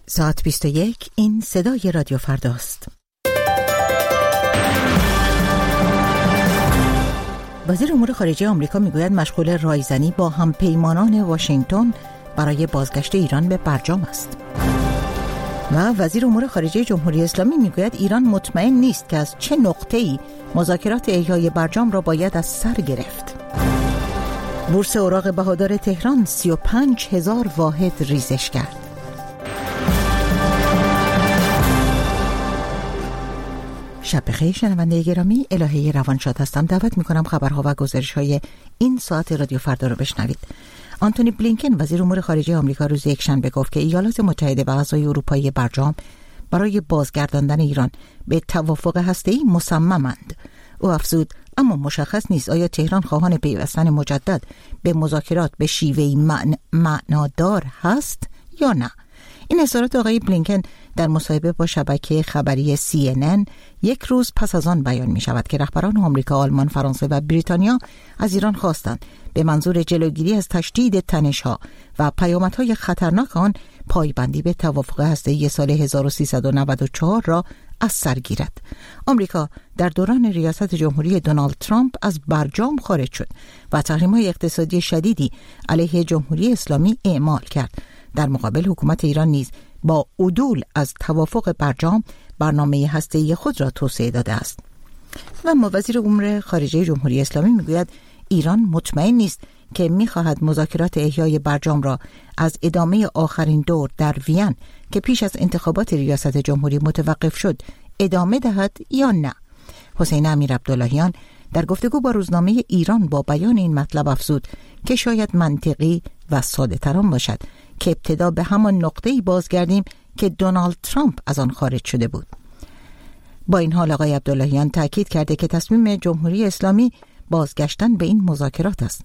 ساعت 21 این صدای رادیو فرداست. وزیر امور خارجه آمریکا میگوید مشغول رایزنی با همپیمانان واشنگتن برای بازگشت ایران به برجام است. و وزیر امور خارجه جمهوری اسلامی میگوید ایران مطمئن نیست که از چه نقطه‌ای مذاکرات احیای برجام را باید از سر گرفت. بورس اوراق بهادار تهران 35,000 واحد ریزش کرد. شب بخیر شنونده گرامی، الهه روانشاد هستم. دعوت میکنم خبرها و گزارش‌های این ساعت رادیو فردا رو بشنوید. آنتونی بلینکن وزیر امور خارجه آمریکا روز یکشنبه گفت که ایالات متحده و اعضای اروپایی برجام برای بازگرداندن ایران به توافق هسته‌ای مصممند. او افزود اما مشخص نیست آیا تهران خواهان پیوستن مجدد به مذاکرات به شیوهی معنادار هست یا نه. این اظهارات آقای بلینکن در مصاحبه با شبکه خبری CNN یک روز پس از آن بیان می شود که رهبران آمریکا، آلمان، فرانسه و بریتانیا از ایران خواستند به منظور جلوگیری از تشدید تنش‌ها و پیامدهای خطرناک آن پایبندی به توافق هسته‌ای سال 1394 را از سر گیرد. آمریکا در دوران ریاست جمهوری دونالد ترامپ از برجام خارج شد و تحریم‌های اقتصادی شدیدی علیه جمهوری اسلامی اعمال کرد. در مقابل حکومت ایران نیز با عدول از توافق برجام برنامه هسته‌ای خود را توسعه داده است. و وزیر امور خارجه جمهوری اسلامی میگوید ایران مطمئن نیست که می‌خواهد مذاکرات احیای برجام را از ادامه آخرین دور در وین که پیش از انتخابات ریاست جمهوری متوقف شد ادامه دهد یا نه. حسین امیرعبداللهیان در گفتگو با روزنامه ایران با بیان این مطلب افزود که شاید منطقی و ساده تران باشد که ابتدا به همان نقطه‌ای بازگردیم که دونالد ترامپ از آن خارج شده بود. با این حال آقای عبداللهیان تاکید کرده که تصمیم جمهوری اسلامی بازگشتن به این مذاکرات است.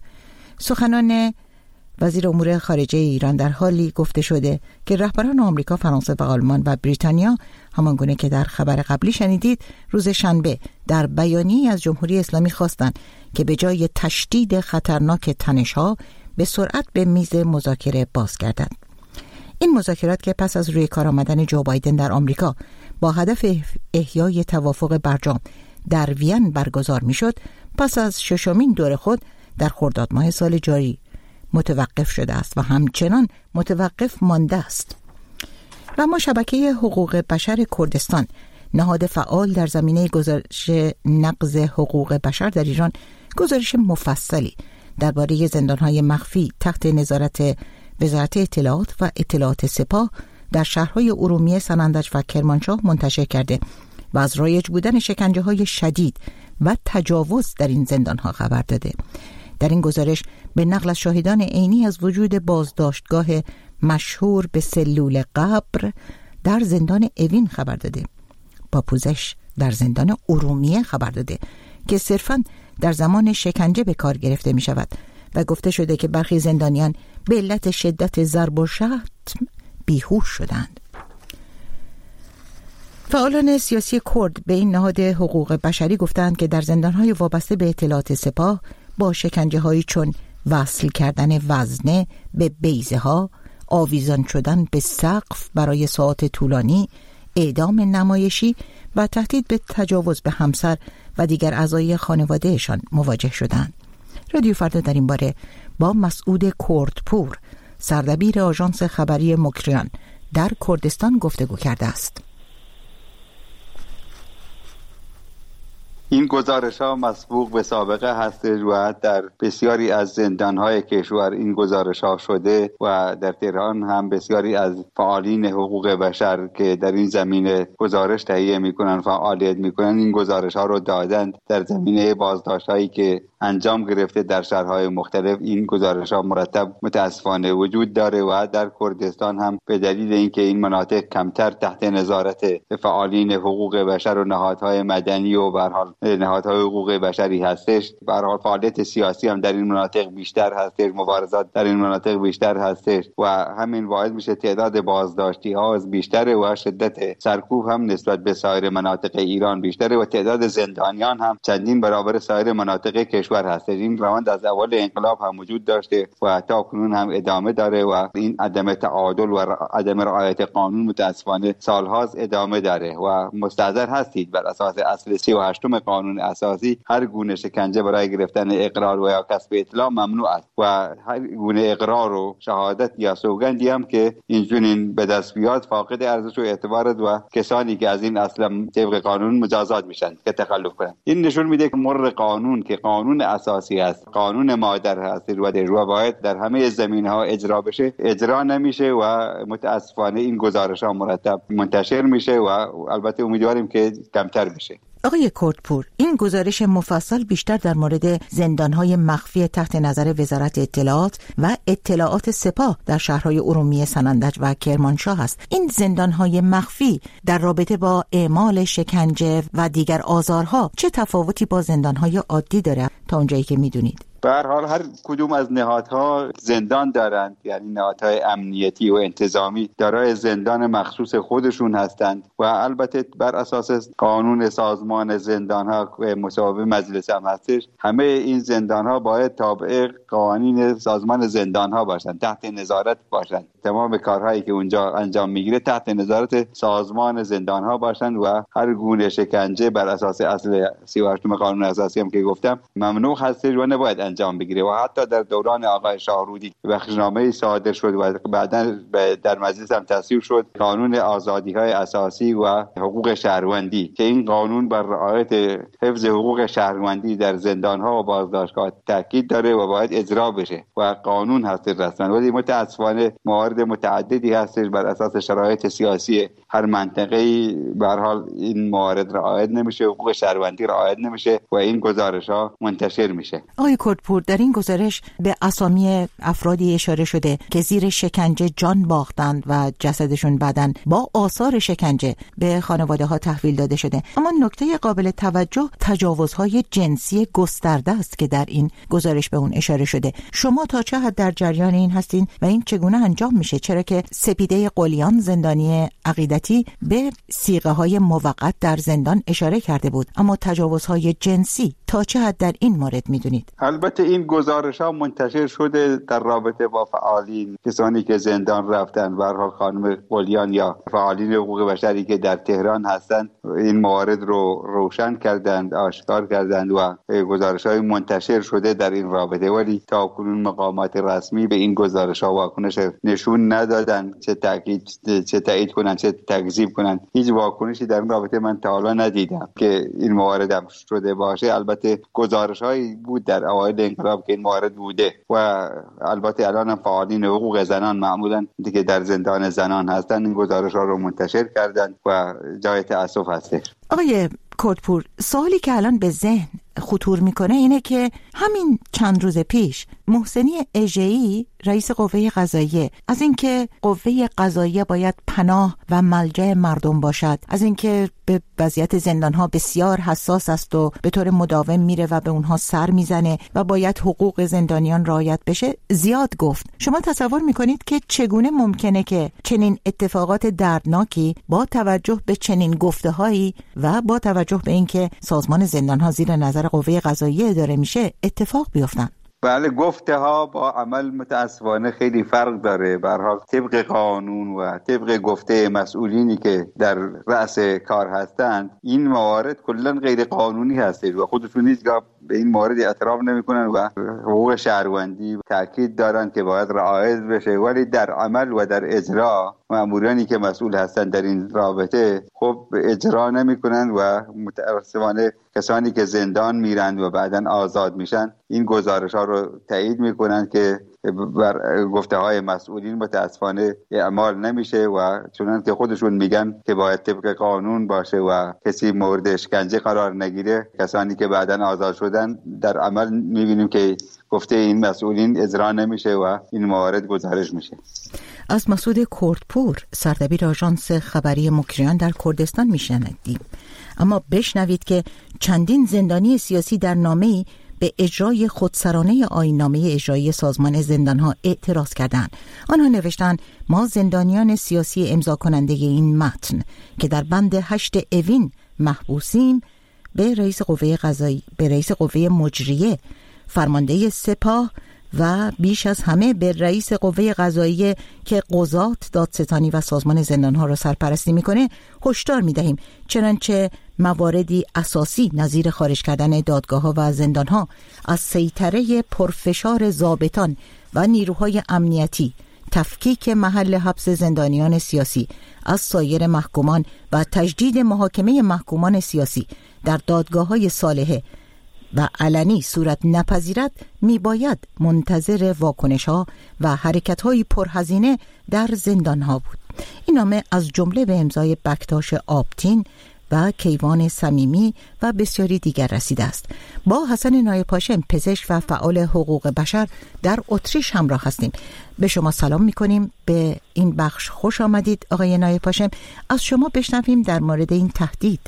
سخنان وزیر امور خارجه ایران در حالی گفته شده که رهبران آمریکا، فرانسه و آلمان و بریتانیا همانگونه که در خبر قبلی شنیدید روز شنبه در بیانیه‌ای از جمهوری اسلامی خواستند که به جای تشدید خطرناک تنش‌ها به سرعت به میز مذاکره بازگردند. این مذاکرات که پس از روی کار آمدن جو بایدن در آمریکا با هدف احیای توافق برجام در وین برگزار میشد، پس از ششمین دور خود در خرداد ماه سال جاری متوقف شده است و همچنان متوقف مانده است. و ما شبکه حقوق بشر کردستان، نهاد فعال در زمینه گزارش نقض حقوق بشر در ایران، گزارش مفصلی درباره زندان‌های مخفی تحت نظارت وزارت اطلاعات و اطلاعات سپاه در شهرهای ارومیه، سنندج و کرمانشاه منتشر کرده و از رایج بودن شکنجه‌های شدید و تجاوز در این زندان‌ها خبر داده. در این گزارش به نقل از شاهدان عینی از وجود بازداشتگاه مشهور به سلول قبر در زندان اوین خبر داده. با پوزش در زندان ارومیه خبر داده که صرفاً در زمان شکنجه به کار گرفته می شود و گفته شده که برخی زندانیان به علت شدت ضرب و شتم بیهوش شدند. فعالان سیاسی کرد به این نهاد حقوق بشری گفتند که در زندان‌های وابسته به اطلاعات سپاه با شکنجه‌هایی چون وصل کردن وزنه به بیضه‌ها، آویزان شدن به سقف برای ساعات طولانی، اعدام نمایشی و تهدید به تجاوز به همسر و دیگر اعضای خانوادهشان مواجه شدند. رادیو فردا در این باره با مسعود کردپور، سردبیر آژانس خبری مکریان در کردستان گفتگو کرده است. این گزارش‌ها مسبوق به سابقه هست و در بسیاری از زندان‌های کشور این گزارش‌ها شده و در تهران هم بسیاری از فعالین حقوق بشر که در این زمینه گزارش تهیه می‌کنند، فعالیت می‌کنند، این گزارش‌ها رو دادند. در زمینه بازداشت‌هایی که انجام گرفته در شهرهای مختلف این گزارش‌ها مرتب متأسفانه وجود داره و در کردستان هم به دلیل اینکه این مناطق کمتر تحت نظارت فعالین حقوق بشر و نهادهای مدنی و به هر حال نهادهای حقوق بشری هستش. به هر حال فعالیت سیاسی هم در این مناطق بیشتر هستش، مبارزات در این مناطق بیشتر هستش و همین باعث میشه تعداد بازداشتی ها بیشتره و شدت سرکوب هم نسبت به سایر مناطق ایران بیشتره و تعداد زندانیان هم چندین برابر سایر مناطق کشور هستش. این روند از اول انقلاب هم وجود داشته و تا کنون هم ادامه داره و این عدم تعادل و عدم رعایت قانون متاسفانه سالهاست ادامه داره و مستحضر هستید بر اساس اصل 38 قانون اساسی هر گونه شکنجه برای گرفتن اقرار و یا کسب اطلاع ممنوع است و هر گونه اقرار و شهادت یا سوگندی هم که اینجوری به دست بیاد فاقد ارزش و اعتبار و کسانی که از این اصل طبق قانون مجازات میشن که تخلف کنن. این نشون میده که مر قانون که قانون اساسی است، قانون مادر هست و باید در همه زمینه‌ها اجرا بشه، اجرا نمیشه و متاسفانه این گزارش‌ها مرتب منتشر میشه و البته امیدواریم که کمتر بشه. آقای کردپور، این گزارش مفصل بیشتر در مورد زندان‌های مخفی تحت نظر وزارت اطلاعات و اطلاعات سپاه در شهرهای ارومیه، سنندج و کرمانشاه است. این زندان‌های مخفی در رابطه با اعمال شکنجه و دیگر آزارها چه تفاوتی با زندان‌های عادی داره تا اونجایی که می‌دونید؟ به هر حال هر کدوم از نهادها زندان دارند، یعنی نهادهای امنیتی و انتظامی دارای زندان مخصوص خودشون هستند و البته بر اساس قانون سازمان زندانها مصوبه مجلس هم هستش، همه این زندانها باید تابع قوانین سازمان زندانها باشند، تحت نظارت باشند. تمام کارهایی که اونجا انجام میگیره تحت نظارت سازمان زندانها باشند و هر گونه شکنجه بر اساس اصل 38 قانون اساسی هم که گفتم ممنوع هستش و نباید انجام بگیره. و حتی در دوران آقای شاهرودی بخشنامه‌ای صادر شد و بعداً در مجلس هم تصویب شد قانون آزادی‌های اساسی و حقوق شهروندی که این قانون بر رعایت حفظ حقوق شهروندی در زندان‌ها و بازداشتگاه تاکید داره و باید اجرا بشه و قانون هست رسما. ولی متأسفانه موارد متعددی هستش بر اساس شرایط سیاسی هر منطقه‌ای به هر حال این موارد رعایت نمیشه، حقوق شهروندی رعایت نمیشه و این گزارش‌ها منتشر میشه. آقای کردپور، در این گزارش به اسامی افرادی اشاره شده که زیر شکنجه جان باختند و جسدشون بعداً با آثار شکنجه به خانواده‌ها تحویل داده شده. اما نکته قابل توجه تجاوزهای جنسی گسترده است که در این گزارش به اون اشاره شده. شما تا چه حد در جریان این هستین و این چگونه انجام میشه؟ چرا که سپیده قلیان زندانی عقیدتی به صیغه‌های موقت در زندان اشاره کرده بود، اما تجاوزهای جنسی تا چه حد در این مورد میدونید؟ البته این گزارش‌ها منتشر شده در رابطه با فعالین، کسانی که زندان رفتن، به هر حال خانم قلیان یا فعالین حقوق بشری که در تهران هستند این موارد رو روشن کردند، آشکار کردند و گزارش‌های منتشر شده در این رابطه، ولی تا کنون مقامات رسمی به این گزارش‌ها واکنش نشون ندادن، چه تایید کنن چه تکذیب کنن. هیچ واکنشی در این رابطه من تا حالا ندیدم که این موارد هم شده باشه. البته گزارش‌هایی بود در اوایل انقلاب که این موارد بوده و البته الان هم فعالین حقوق زنان معمولاً دیگه در زندان زنان هستن این گزارش‌ها رو منتشر کردن و جای تأسف هست. آقای کردپور، سوالی که الان به ذهن خطور میکنه اینه که همین چند روز پیش محسنی اژه‌ای رئیس قوه قضاییه از اینکه قوه قضاییه باید پناه و ملجأ مردم باشد، از اینکه به وضعیت زندانها بسیار حساس است و به طور مداوم میره و به اونها سر میزنه و باید حقوق زندانیان رعایت بشه زیاد گفت. شما تصور میکنید که چگونه ممکنه که چنین اتفاقات دردناکی با توجه به چنین گفته‌هایی و با توجه به اینکه سازمان زندانها زیر نظر قوه قضاییه اداره میشه اتفاق بیفتن؟ بله، گفته ها با عمل متاسفانه خیلی فرق داره. به هر حال طبق قانون و طبق گفته مسئولینی که در رأس کار هستند این موارد کلا غیر قانونی هستش و خودشون هیچگاه به این مورد اعتراف نمی‌کنن و حقوق شهروندی تاکید دارن که باید رعایت بشه، ولی در عمل و در اجرا مامورانی که مسئول هستند در این رابطه خب اجرا نمی‌کنن و متأسفانه کسانی که زندان میرن و بعداً آزاد میشن این گزارش‌ها رو تایید می‌کنن که بر گفته‌های مسئولین متأسفانه اعمال نمیشه و چون که خودشون میگن که باید طبق قانون باشه و کسی مورد اشکنجه قرار نگیره. کسانی که بعداً آزاد شدن در عمل میبینیم که گفته این مسئولین اجرا نمیشه و این موارد گزارش میشه. از مسعود کردپور، سردبیر آژانس خبری مکریان در کردستان میشنویم. اما بشنوید که چندین زندانی سیاسی در نامه‌ای به اجرای خودسرانه آیین‌نامه اجرایی سازمان زندانها اعتراض کردند. آنها نوشتند ما زندانیان سیاسی امضا کننده این متن که در بند 8 اوین محبوسیم به رئیس قوه مجریه، فرمانده سپاه و بیش از همه به رئیس قوه قضاییه که قضات، دادستانی و سازمان زندانها را سرپرستی میکنه هشدار میدهیم، چنانچه مواردی اساسی نظیر خارج کردن دادگاه‌ها و زندانها از سیطره پرفشار ضابطان و نیروهای امنیتی، تفکیک محل حبس زندانیان سیاسی از سایر محکومان و تجدید محاکمه محکومان سیاسی در دادگاه‌های صالحه و علنی صورت نپذیرد میباید منتظر واکنش‌ها و حرکت‌های پرهزینه در زندان‌ها بود. این نامه از جمله به امضای بکتاش آبتین و کیوان صمیمی و بسیاری دیگر رسیده است. با حسن نایپاشم، پزشک و فعال حقوق بشر در اتریش همراه هستیم. به شما سلام می‌کنیم. به این بخش خوش آمدید آقای نایپاشم. از شما بشنویم در مورد این تهدید.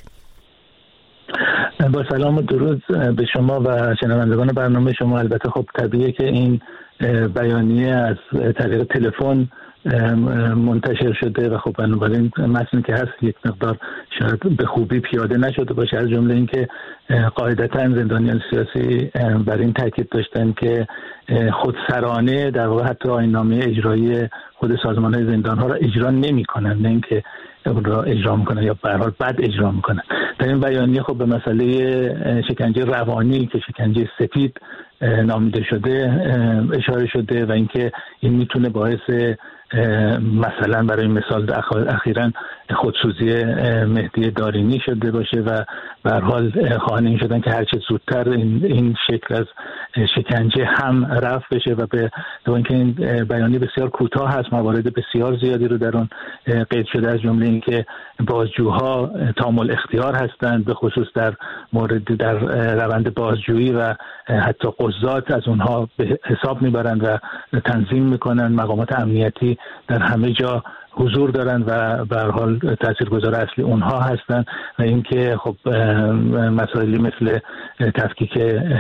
با سلام و درود به شما و شنوندگان برنامه شما. البته خب طبیعیه که این بیانیه از طریق تلفن منتشر شده و خب بنابراین متنی که هست یک مقدار شاید به خوبی پیاده نشده باشه، از جمله اینکه قاعدتا زندانیان سیاسی بر این تاکید داشتن که خودسرانه در واقع حتی آیین‌نامه اجرایی خود سازمان‌های زندان‌ها را اجرا نمی‌کنن، نه اینکه اون را اجرا میکنن یا به هر حال بد اجرا میکنن. در این بیانیه خب به مسئله شکنجه روانی که شکنجه سفید نامیده شده اشاره شده و اینکه این میتونه باعث مثلا برای مثال اخیراً خودسوزی مهدی دارینی شده باشه و به هر حال خواهان این شدن که هرچه زودتر این شکل از شکنجه هم رفع بشه و به اینکه این بیانیه بسیار کوتاه هست، موارد بسیار زیادی رو در اون قید شده، از جمله اینکه بازجوها تامل اختیار هستند، به خصوص در روند بازجویی و حتی قضات از اونها به حساب میبرند و تنظیم میکنن. مقامات امنیتی در همه جا حضور دارن و به هر حال تاثیرگذار اصلی اونها هستن و اینکه خب مسائلی مثل تفکیک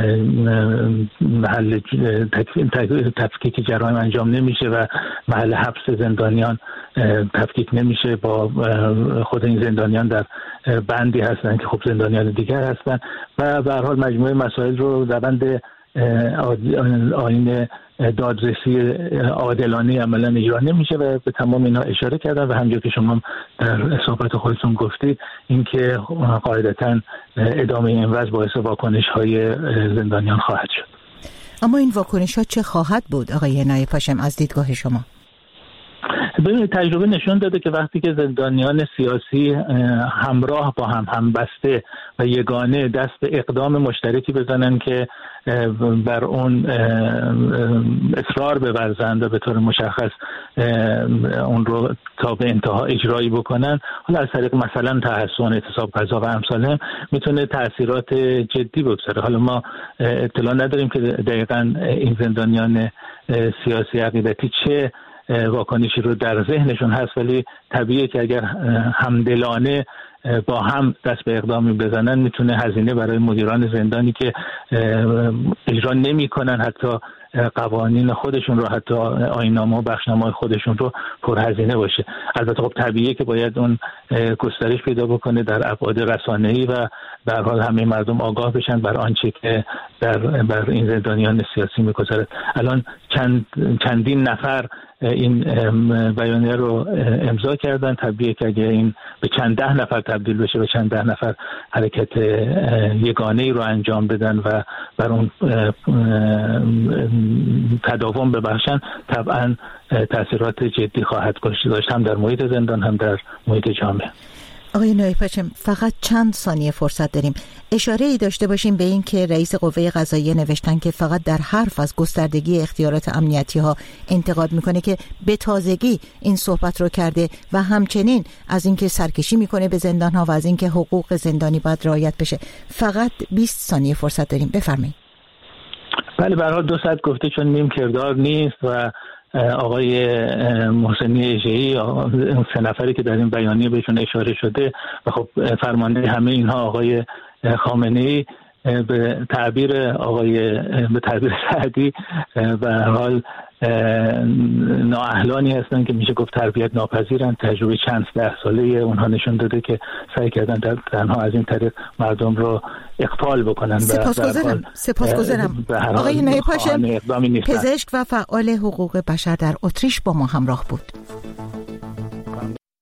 محل تفکیک جرایم انجام نمیشه و محل حبس زندانیان تفکیک نمیشه. با خود این زندانیان در بندی هستن که خب زندانیان دیگر هستن و به هر حال مجموعه مسائل رو روند آیین دادرسی عادلانه عملا اجرا نمیشه و به تمام اینا اشاره کردن و همونجور که شما در صحبت خودتون گفتید اینکه قاعدتاً ادامه این وضع باعث واکنش‌های زندانیان خواهد شد. اما این واکنش‌ها چه خواهد بود آقای نایپاشم از دیدگاه شما؟ ببینید تجربه نشون داده که وقتی که زندانیان سیاسی همراه با هم بسته و یگانه دست به اقدام مشترکی بزنن که بر اون اصرار بورزند و به طور مشخص اون رو تا به انتها اجرایی بکنن، حالا از طریق مثلا تحصن، اعتصاب قضا و امثال میتونه تأثیرات جدی بگذاره. حالا ما اطلاع نداریم که دقیقاً این زندانیان سیاسی عقیدتی چه واکنشی رو در ذهنشون هست، ولی طبیعیه که اگر همدلانه با هم دست به اقدامی بزنن میتونه هزینه برای مدیران زندانی که اجرا نمی‌کنن حتی قوانین خودشون رو، حتی آیین‌نامه و بخشنامه‌های خودشون رو پرهزینه باشه. البته خب طبیعیه که باید اون گسترش پیدا بکنه در ابعاد رسانه‌ای و به هر حال همه مردم آگاه بشن بر آنچه که بر این زندانیان سیاسی می‌گذره. الان چندین نفر این بیانیه رو امضا کردن. طبیعیه که اگه این به چند ده نفر تبدیل بشه، به چند ده نفر حرکت یگانه‌ای رو انجام بدن و بر اون تداوم ببخشن، طبعا تأثیرات جدی خواهد داشت، هم در محیط زندان هم در محیط جامعه. آقای نایپاشم فقط چند ثانیه فرصت داریم. اشاره ای داشته باشیم به این که رئیس قوه قضاییه نوشتن که فقط در حرف از گستردگی اختیارات امنیتی ها انتقاد میکنه که به تازگی این صحبت رو کرده و همچنین از اینکه سرکشی میکنه به زندان ها و از اینکه حقوق زندانی باید رعایت بشه. فقط 20 ثانیه فرصت داریم، بفرمایید. بله، به هر حال 2 ساعت گفته چون نیم کردار نیست و آقای محسنی اژه‌ای، اون 3 نفری که در این بیانیه بهشون اشاره شده و خب فرمانده همه اینها آقای خامنه‌ای به تعبیر سعدی به هر حال نااهلانی هستن که میشه گفت تربیت ناپذیرن. تجربه چند 10 ساله اونها نشون داده که سعی کردن تنها از این طریق مردم رو اغفال بکنن. سپاسگزارم. آقای نایب هاشم، پزشک و فعال حقوق بشر در اتریش با ما همراه بود.